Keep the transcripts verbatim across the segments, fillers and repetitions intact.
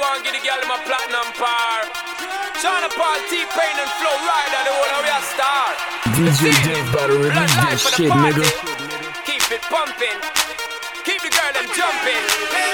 want to get the girl in my platinum par. Sean Paul, T-Pain and Flow Rider, the whole of we a star. D J Dave about to release this shit, nigga. Keep it pumping. Keep the girl them jumping.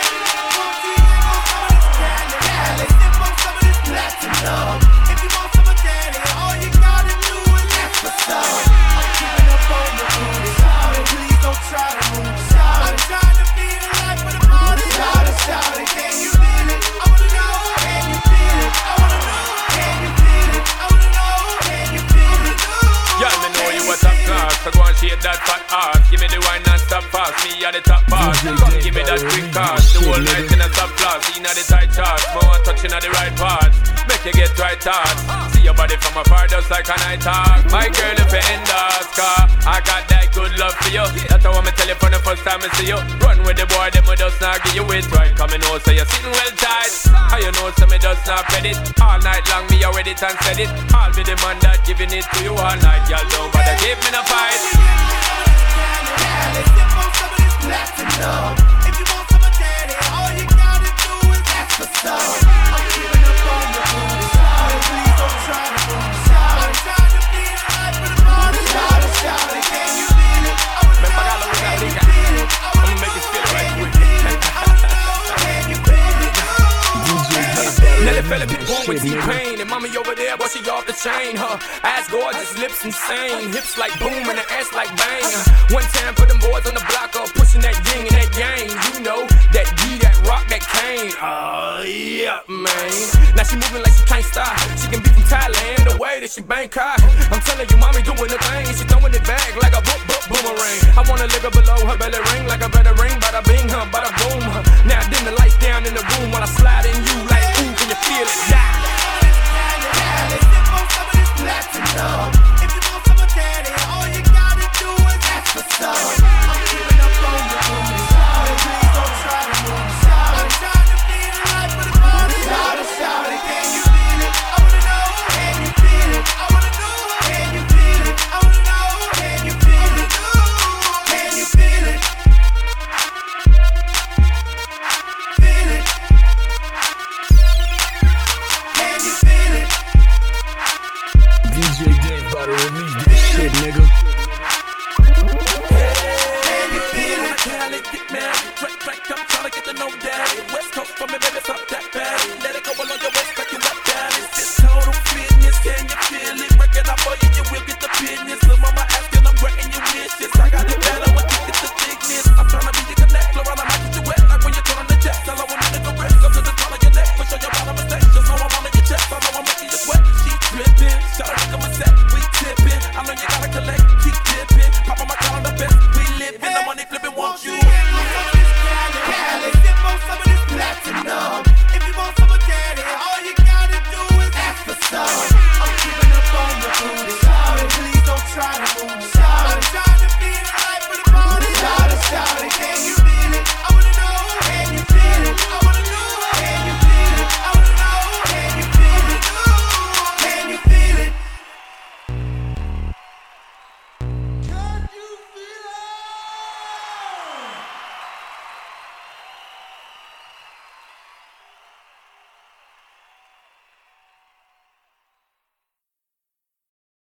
If you want some of daddy, all you gotta do is ask for some. I'm keeping up on the booty side. Please don't try to move aside. I'm trying to feel the life of the party. Shout it, shout it, can you feel it? I wanna know, can you feel it? I wanna know, can you feel it? I wanna know, can you feel it? Y'all me know you a top class, so go and shake that fat ass. Give me the wine and stop fast, me at the top boss. Come give me that quick cast, the whole night in a top class. Inna the tight charts, more touching at the right parts. Make you get right thoughts. See your body from afar just like a night hawk. My girl if you end us, car I got that good love for you. That's how I'm tell you from the first time I see you. Run with the boy, them we just not give you it right. Coming out so you're sitting well tight. How you know so me just not fed it. All night long me already it and said it. I'll be the man that giving it to you all night. Y'all don't bother give me no fight. If you want some of this platinum, if you want some of daddy, all you gotta do is ask for some. I'm keeping up on the booty side. Please don't try to move aside. I'm trying to feel the life of the party. Shout it, shout it, can you feel it? I wanna know, can you feel it? I'ma make you feel it right quick. I wanna know, can you feel it? Now the fella be born with T-Pain and mommy over there, but she off the chain. Her ass gorgeous, lips insane, hips like boom and her ass like bang. One time for them boys on the block up, pushing that yin and that yang. You know that D, that rock, that cane. Oh yeah, man. Now she moving like she can't stop. She can be from Thailand, the way that she Bangkok. I'm telling you, mommy doing the thing. She throwing it back like a book, book, boomerang. I wanna lick her below her belly ring like a better ring. Bada bing, huh, bada boom. Huh. Now dim the lights down in the room while I slide in you like ooh, can you feel it? Yeah. If you want some of this platinum, if you want some of daddy, all you gotta do is ask for some. I'm keeping up on the booty side. Please don't try to move aside. I'm trying to feel the life of the party. Shout it, shout it, can you feel it? I wanna know, can you feel it? I wanna know, can you feel it? I wanna know, can you feel it? Can you feel it? Feel it. Can you feel it? D J Dave about to release this shit, nigga. Can you feel it? Cali, get married, drink, drink, I'm tryna get to know daddy. West Coast for me, baby, stop that bad. Let it go along your waist like you got daddy. This total fitness, can you feel it? Breaking up for you, you will get the business. Lil' mama asking, I'm granting you wishes. I got it better when you get the thickness. I'm tryna be your connect, flow around, I might get you wet. Like when you turn on the jet, tell her when you go rest. Up to the top of your neck, push on your bottom mistake. Just know I'm on your chest, I know I'm making you sweat. She drippin', shout out to my set, we tippin'. I know you gotta collect, keep dipping. Pop on my calendar best, we livin'. The money flippin', want you.